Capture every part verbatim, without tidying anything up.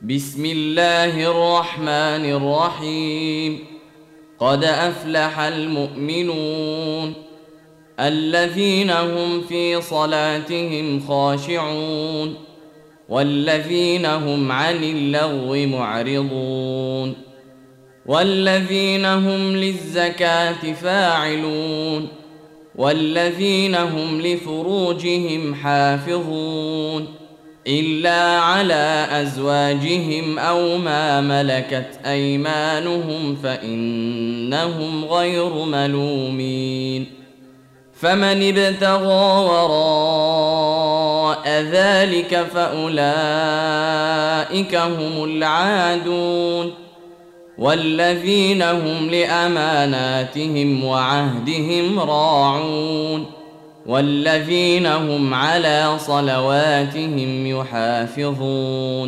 بسم الله الرحمن الرحيم. قد أفلح المؤمنون الذين هم في صلاتهم خاشعون والذين هم عن اللغو معرضون والذين هم للزكاة فاعلون والذين هم لفروجهم حافظون إلا على أزواجهم أو ما ملكت أيمانهم فإنهم غير ملومين. فمن ابتغى وراء ذلك فأولئك هم العادون والذين هم لأماناتهم وعهدهم راعون والذين هم على صلواتهم يحافظون.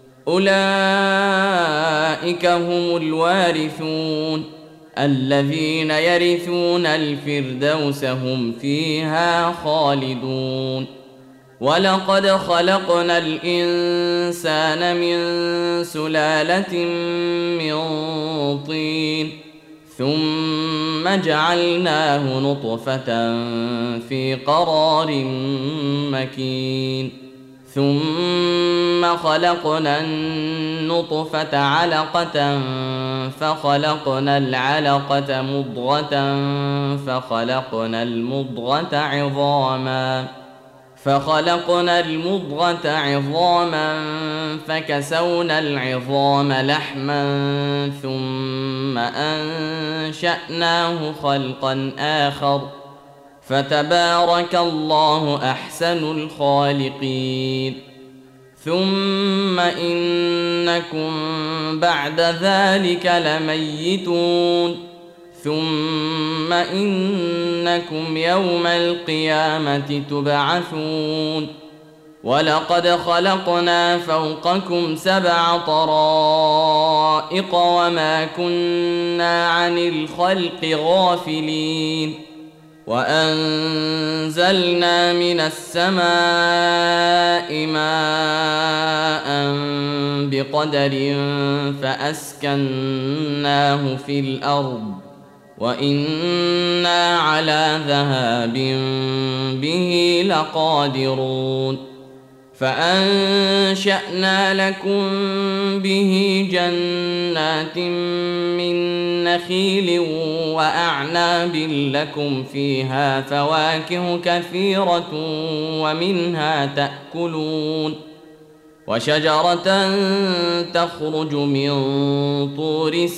أولئك هم الوارثون الذين يرثون الفردوس هم فيها خالدون. ولقد خلقنا الإنسان من سلالة من طين ثم جعلناه نطفة في قرار مكين ثم خلقنا النطفة علقة فخلقنا العلقة مضغة فخلقنا المضغة عظاما فخلقنا المضغة عظاما فكسونا العظام لحما ثم أنشأناه خلقا آخر فتبارك الله أحسن الخالقين. ثم إنكم بعد ذلك لميتون ثم إنكم يوم القيامة تبعثون. ولقد خلقنا فوقكم سبع طرائق وما كنا عن الخلق غافلين وأنزلنا من السماء ماء بقدر فأسكناه في الأرض وإنا على ذهاب به لقادرون. فأنشأنا لكم به جنات من نخيل وأعناب لكم فيها فواكه كثيرة ومنها تأكلون وشجرة تخرج من طور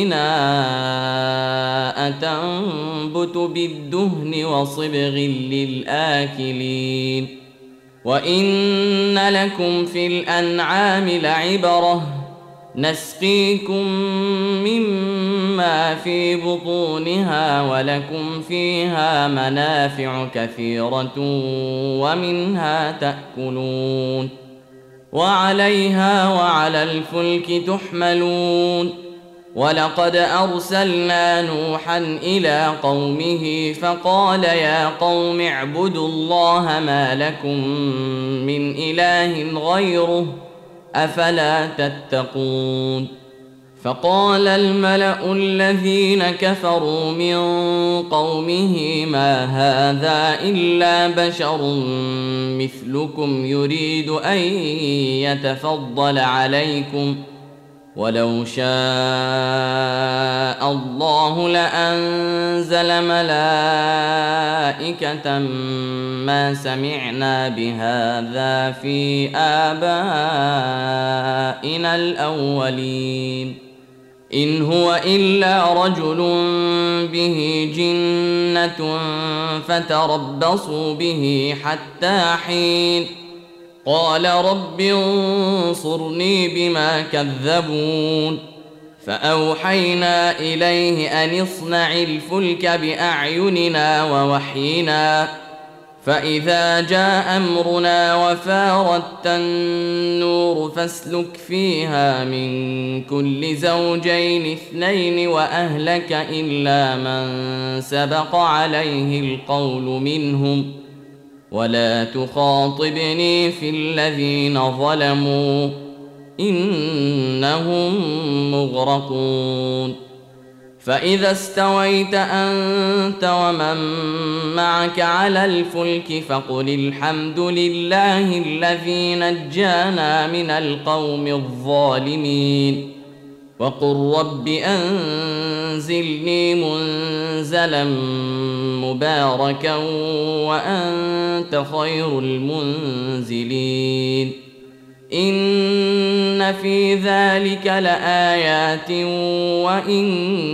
سيناء تنبت بالدهن وصبغ للآكلين. وإن لكم في الأنعام لعبرة نسقيكم مما في بطونها ولكم فيها منافع كثيرة ومنها تأكلون وعليها وعلى الفلك تحملون. ولقد أرسلنا نوحا إلى قومه فقال يا قوم اعبدوا الله ما لكم من إله غيره أفلا تتقون. فقال الملأ الذين كفروا من قومه ما هذا إلا بشر مثلكم يريد أن يتفضل عليكم ولو شاء الله لأنزل ملائكة ما سمعنا بهذا في آبائنا الأولين إن هو إلا رجل به جنة فتربصوا به حتى حين. قال رب انصرني بما كذبون. فأوحينا إليه أن اصنع الفلك بأعيننا ووحينا فإذا جاء أمرنا وفاردت النور فاسلك فيها من كل زوجين اثنين وأهلك إلا من سبق عليه القول منهم ولا تخاطبني في الذين ظلموا إنهم مغرقون. فإذا استويت أنت ومن معك على الفلك فقل الحمد لله الذي نجانا من القوم الظالمين وقل رب أنزلني منزلا مباركا وأنت خير المنزلين. إن في ذلك لآيات وإن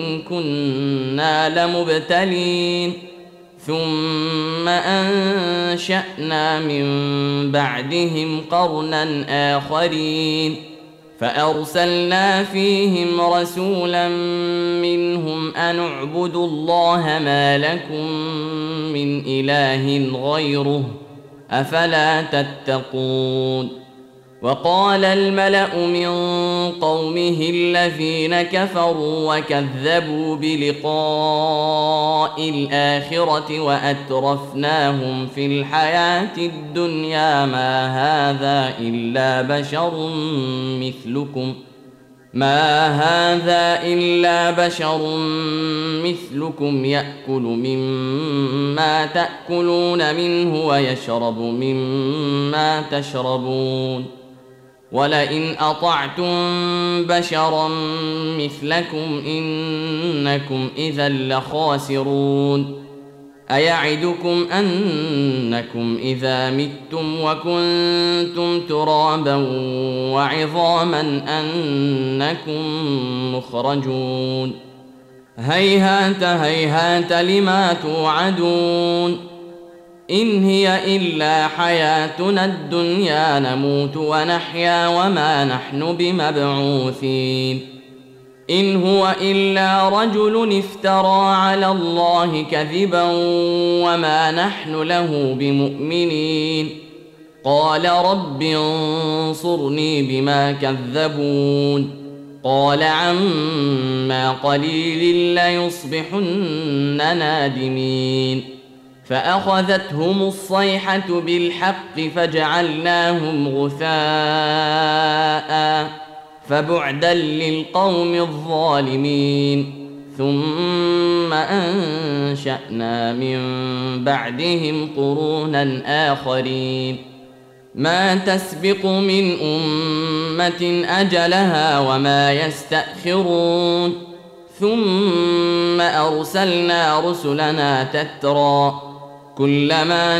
كنا لمبتلين ثم أنشأنا من بعدهم قرنا آخرين فأرسلنا فيهم رسولا منهم أن اعبدوا الله ما لكم من إله غيره أفلا تتقون. وقال الملأ من قومه الذين كفروا وكذبوا بلقاء الآخرة وأترفناهم في الحياة الدنيا ما هذا إلا بشر مثلكم ما هذا إلا بشر مثلكم يأكل مما تأكلون منه ويشرب مما تشربون ولئن أطعتم بشرا مثلكم إنكم إذا لخاسرون. أيعدكم أنكم إذا متم وكنتم ترابا وعظاما أنكم مخرجون. هيهات هيهات لما توعدون إن هي إلا حياتنا الدنيا نموت ونحيا وما نحن بمبعوثين. إن هو إلا رجل افترى على الله كذبا وما نحن له بمؤمنين. قال رب انصرني بما كذبون قال عما قليل ليصبحن نادمين. فأخذتهم الصيحة بالحق فجعلناهم غثاء فبعدا للقوم الظالمين. ثم أنشأنا من بعدهم قرونا آخرين ما تسبق من أمة أجلها وما يستأخرون ثم أرسلنا رسلنا تترى كلما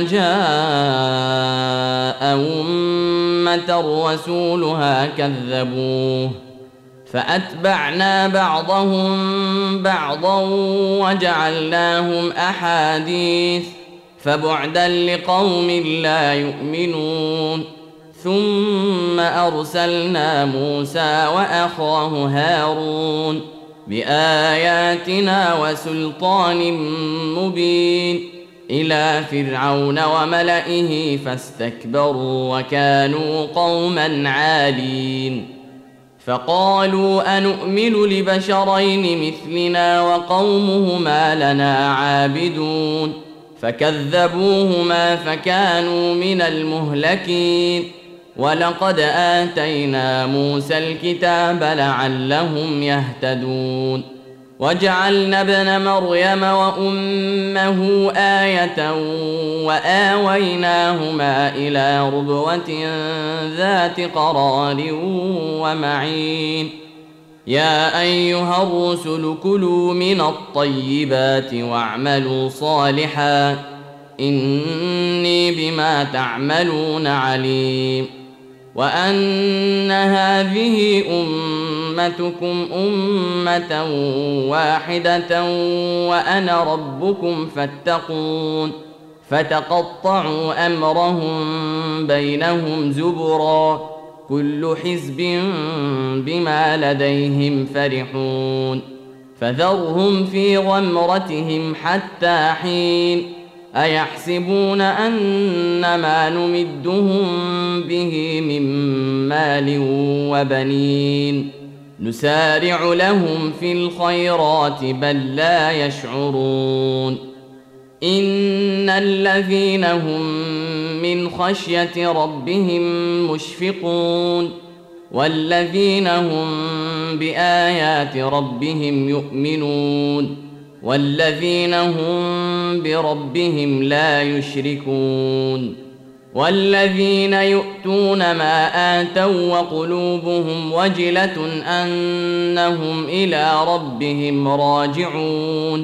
جاء أمة رسولها كذبوه فأتبعنا بعضهم بعضا وجعلناهم أحاديث فبعدا لقوم لا يؤمنون. ثم أرسلنا موسى وأخاه هارون بآياتنا وسلطان مبين إلى فرعون وملئه فاستكبروا وكانوا قوما عالين. فقالوا أنؤمن لبشرين مثلنا وقومهما لنا عابدون فكذبوهما فكانوا من المهلكين. ولقد آتينا موسى الكتاب لعلهم يهتدون. وجعلنا ابن مريم وأمه آية وآويناهما إلى ربوة ذات قرار ومعين. يا أيها الرسل كلوا من الطيبات واعملوا صالحا إني بما تعملون عليم. وأن هذه أمتكم أمة واحدة وأنا ربكم فاتقون. فتقطعوا أمرهم بينهم زبرا كل حزب بما لديهم فرحون. فذرهم في غمرتهم حتى حين. أيحسبون أن ما نمدهم به من مال وبنين نسارع لهم في الخيرات بل لا يشعرون. إن الذين هم من خشية ربهم مشفقون والذين هم بآيات ربهم يؤمنون والذين هم بربهم لا يشركون والذين يؤتون ما آتوا وقلوبهم وجلة أنهم إلى ربهم راجعون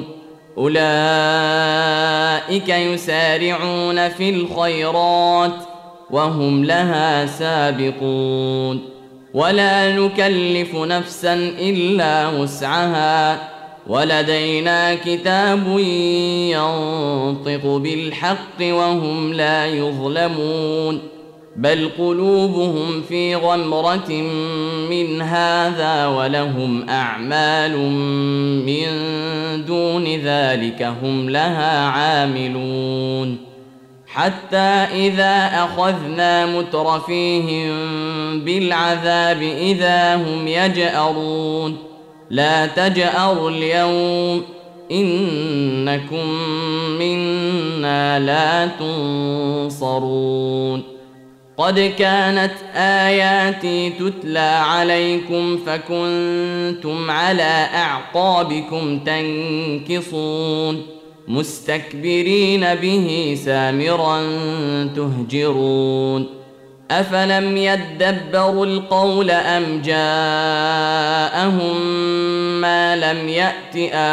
أولئك يسارعون في الخيرات وهم لها سابقون ولا نكلف نفسا إلا وسعها ولدينا كتاب ينطق بالحق وهم لا يظلمون بل قلوبهم في غمرة من هذا ولهم أعمال من دون ذلك هم لها عاملون حتى إذا أخذنا مترفيهم بالعذاب إذا هم يجأرون لا تجأروا اليوم إنكم منا لا تنصرون قد كانت آياتي تتلى عليكم فكنتم على أعقابكم تنكصون مستكبرين به سامرا تهجرون أفلم يدبروا القول أم جاءهم ما لم يأت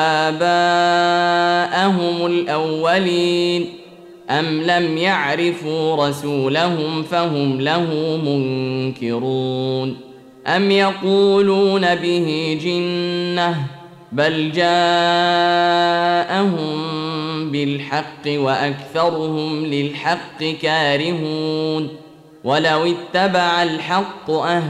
آباءهم الأولين أم لم يعرفوا رسولهم فهم له منكرون أم يقولون به جنة بل جاءهم بالحق وأكثرهم للحق كارهون ولو اتبع الحق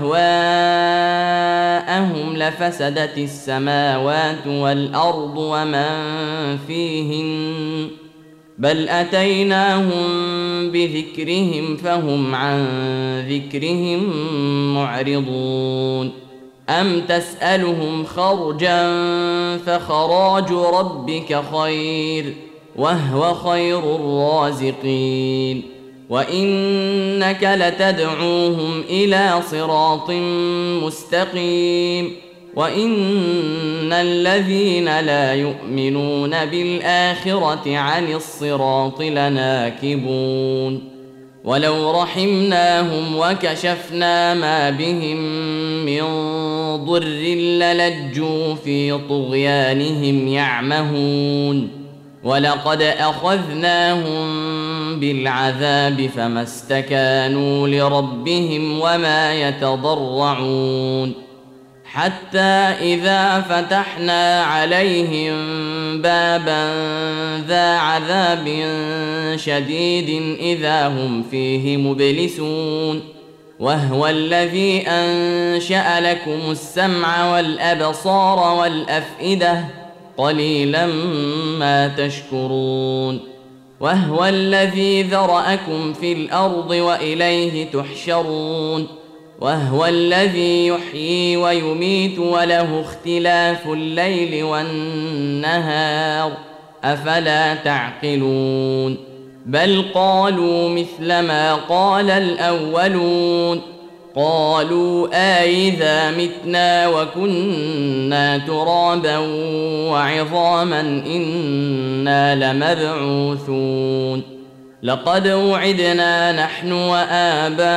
أهواءهم لفسدت السماوات والأرض ومن فيهن بل أتيناهم بذكرهم فهم عن ذكرهم معرضون أم تسألهم خرجا فخراج ربك خير وهو خير الرازقين وإنك لتدعوهم إلى صراط مستقيم وإن الذين لا يؤمنون بالآخرة عن الصراط لناكبون ولو رحمناهم وكشفنا ما بهم من ضر للجوا في طغيانهم يعمهون ولقد أخذناهم بالعذاب فما استكانوا لربهم وما يتضرعون حتى إذا فتحنا عليهم بابا ذا عذاب شديد إذا هم فيه مبلسون وهو الذي أنشأ لكم السمع والأبصار والأفئدة قليلا ما تشكرون وهو الذي ذرأكم في الأرض وإليه تحشرون وهو الذي يحيي ويميت وله اختلاف الليل والنهار أفلا تعقلون بل قالوا مثل ما قال الأولون قالوا أإذا متنا وكنا ترابا وعظاما إنا لمبعوثون لقد وعدنا نحن وآباؤنا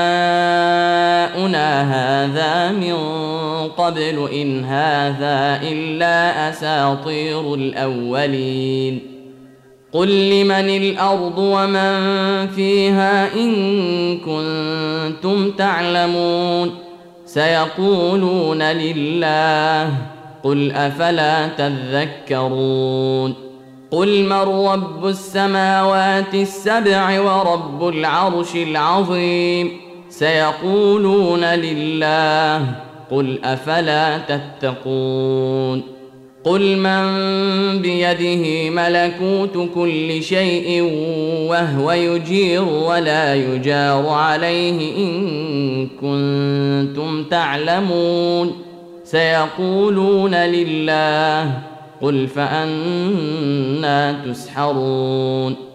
هذا من قبل إن هذا إلا أساطير الأولين قل لمن الأرض ومن فيها إن كنتم تعلمون سيقولون لله قل أفلا تذكرون قل من رب السماوات السبع ورب العرش العظيم سيقولون لله قل أفلا تتقون قل من بيده ملكوت كل شيء وهو يجير ولا يجار عليه إن كنتم تعلمون سيقولون لله قل فأنا تسحرون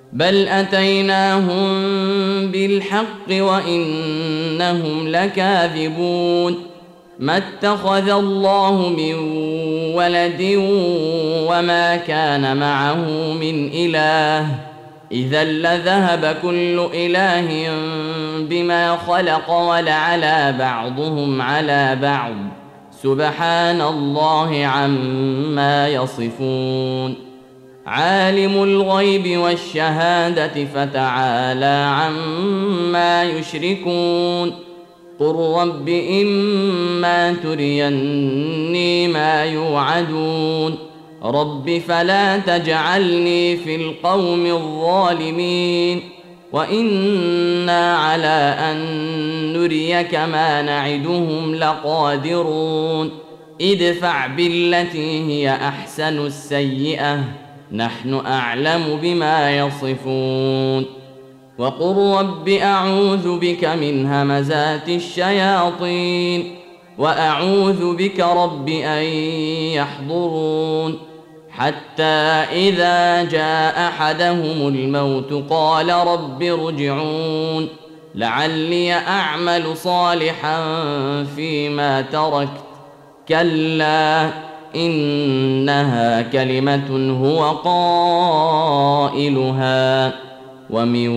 بل أتيناهم بالحق وإنهم لكاذبون ما اتخذ الله من ولد وما كان معه من إله إذا لذهب كل إله بما خلق ولعلى بعضهم على بعض سبحان الله عما يصفون عالم الغيب والشهادة فتعالى عما يشركون قل رب إما تريني ما يوعدون رب فلا تجعلني في القوم الظالمين وإنا على أن نريك ما نعدهم لقادرون ادفع بالتي هي أحسن السيئة نحن أعلم بما يصفون وقل رب أعوذ بك من همزات الشياطين وأعوذ بك رب أن يحضرون حتى إذا جاء أحدهم الموت قال رب ارجعون لعلي أعمل صالحا فيما تركت كلا إنها كلمة هو قائلها ومن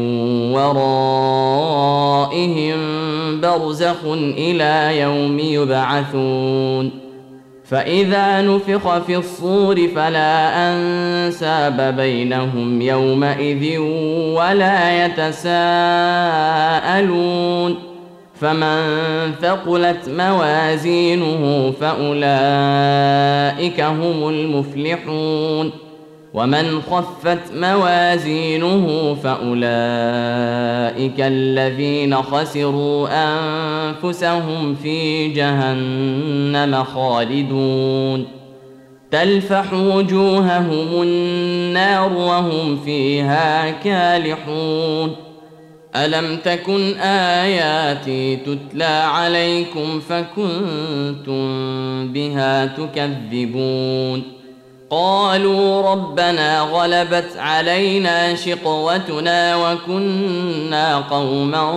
ورائهم برزخ إلى يوم يبعثون فإذا نفخ في الصور فلا أنساب بينهم يومئذ ولا يتساءلون فمن ثقلت موازينه فأولئك هم المفلحون ومن خفت موازينه فأولئك الذين خسروا أنفسهم في جهنم خالدون تلفح وجوههم النار وهم فيها كالحون ألم تكن آياتي تتلى عليكم فكنتم بها تكذبون قالوا ربنا غلبت علينا شقوتنا وكنا قوما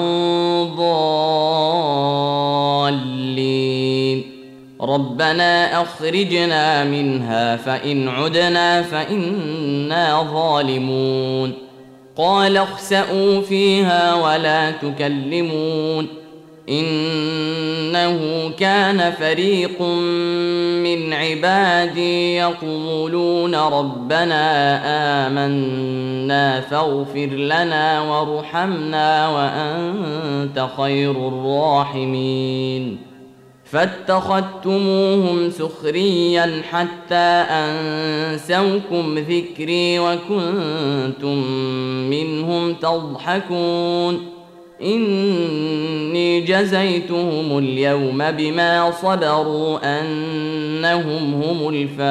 ضالين ربنا أخرجنا منها فإن عدنا فإنا ظالمون قال اخسئوا فيها ولا تكلمون إنه كان فريق من عبادي يقولون ربنا آمنا فاغفر لنا وارحمنا وأنت خير الراحمين فاتخذتموهم سخريا حتى أنسوكم ذكري وكنتم منهم تضحكون إني جزيتهم اليوم بما صبروا أنهم هم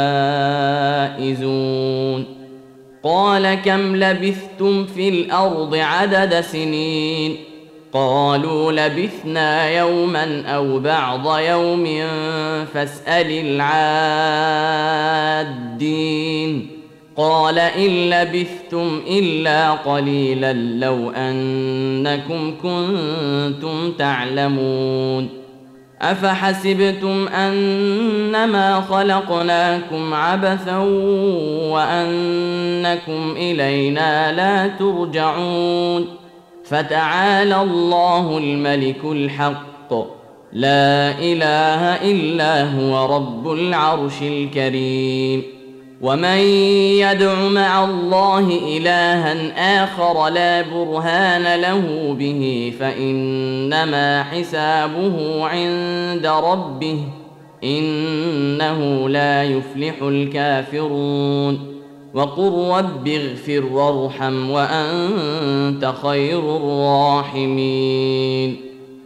الفائزون قال كم لبثتم في الأرض عدد سنين قالوا لبثنا يوما أو بعض يوم فاسأل العادين قال إن لبثتم إلا قليلا لو أنكم كنتم تعلمون أفحسبتم أنما خلقناكم عبثا وأنكم إلينا لا ترجعون فتعالى الله الملك الحق لا إله إلا هو رب العرش الكريم ومن يدع مع الله إلها آخر لا برهان له به فإنما حسابه عند ربه إنه لا يفلح الكافرون وقل رب اغفر وارحم وأنت خير الراحمين